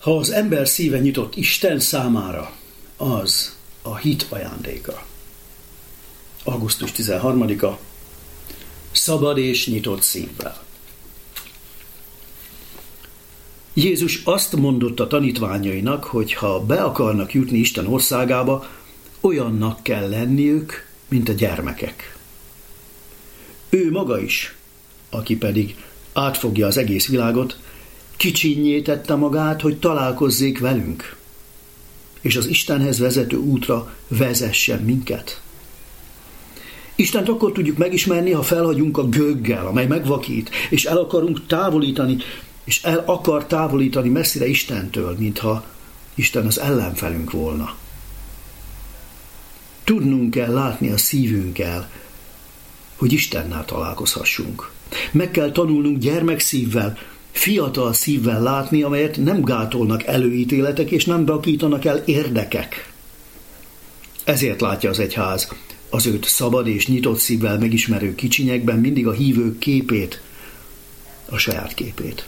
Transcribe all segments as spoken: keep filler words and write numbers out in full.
Ha az ember szíve nyitott Isten számára, az a hit ajándéka. augusztus tizenharmadika. Szabad és nyitott szívvel. Jézus azt mondott a tanítványainak, hogy ha be akarnak jutni Isten országába, olyannak kell lenniük, mint a gyermekek. Ő maga is, aki pedig átfogja az egész világot, kicsinnyé tette magát, hogy találkozzék velünk, és az Istenhez vezető útra vezessen minket. Istent akkor tudjuk megismerni, ha felhagyunk a gőggel, amely megvakít, és el akarunk távolítani, és el akar távolítani messzire Istentől, mintha Isten az ellenfelünk volna. Tudnunk kell látni a szívünkkel, hogy Istennel találkozhassunk. Meg kell tanulnunk gyermekszívvel, fiatal szívvel látni, amelyet nem gátolnak előítéletek, és nem vakítanak el érdekek. Ezért látja az egyház az őt szabad és nyitott szívvel megismerő kicsinyekben mindig a hívők képét, a saját képét.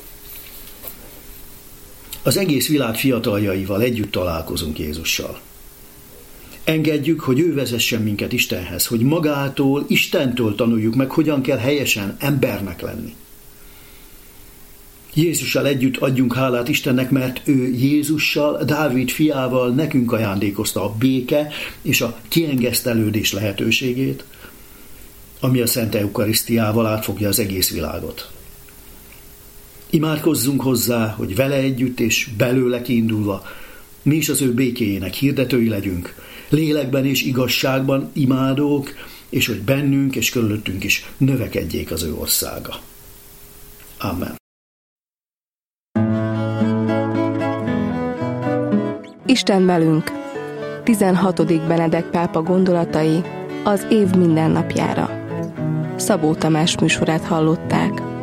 Az egész világ fiataljaival együtt találkozunk Jézussal. Engedjük, hogy ő vezessen minket Istenhez, hogy magától, Istentől tanuljuk meg, hogyan kell helyesen embernek lenni. Jézussal együtt adjunk hálát Istennek, mert ő Jézussal, Dávid fiával nekünk ajándékozta a béke és a kiengesztelődés lehetőségét, ami a Szent Eukarisztiával átfogja az egész világot. Imádkozzunk hozzá, hogy vele együtt és belőle kiindulva mi is az ő békéjének hirdetői legyünk, lélekben és igazságban imádók, és hogy bennünk és körülöttünk is növekedjék az ő országa. Amen. Isten velünk. tizenhatodik Benedek pápa gondolatai az év mindennapjára. Szabó Tamás műsorát hallották.